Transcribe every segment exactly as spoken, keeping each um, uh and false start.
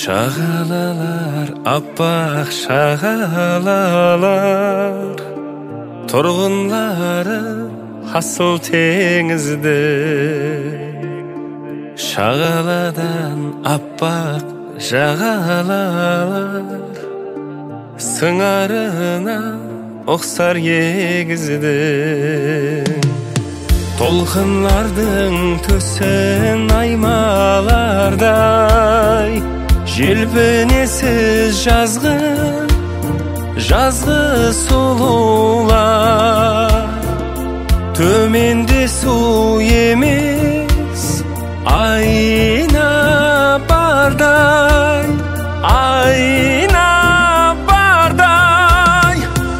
Шағалалар, аппақ шағалалар, тұрғынлары асыл теңізде. Шағаладан аппақ жағалалар, сыңарына ұқсар егізде. Толқынлардың төсін аймалардай, желпінесіз жазғы, жазғы сұлулар. Төменде су емес, айна бардай, айна бардай.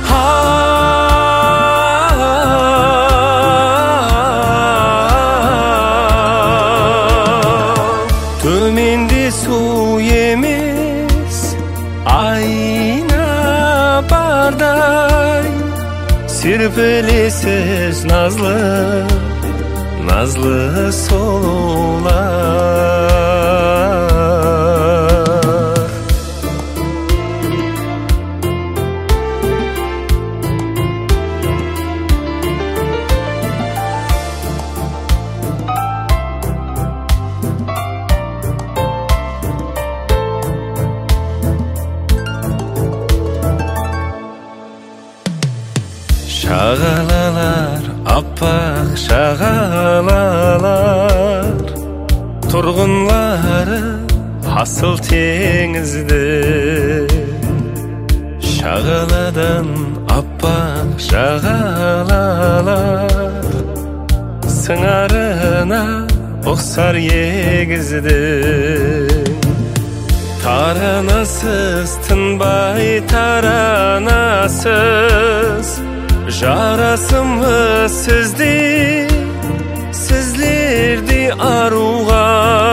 Төменде су емес, айна бардай. Серпілесіз назлы, назлы сұлулар. Шағалалар, аппақ шағалалар, тұрғынлары асыл теңізде. Шағаладан аппақ шағалалар, сыңарына ұқсар егізде. Таранасыз, тынбай таранасыз, жарасымлы сізді, сізлерді аруға.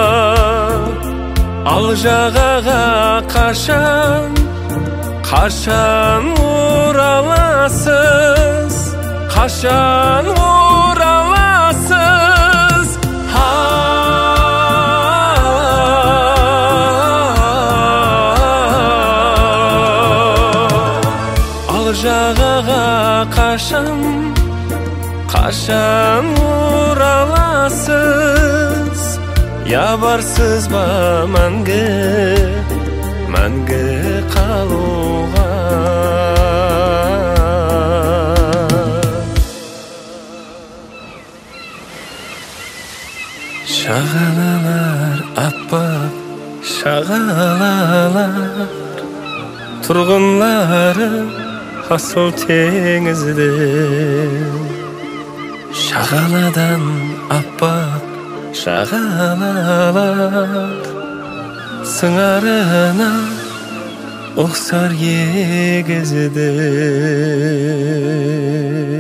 Ал жағаға қашан, қашан ораласыз, қашан ораласыз. Ал жағаға қашан, қашан ораласыз, я барсыз ба мәңгі, мәңгі қалуға. Шағалалар, аппақ шағалалар, тұрғынлары асыл теңізде. Шағаладан аппақ шағалалар, сыңарына ұқсар егізде.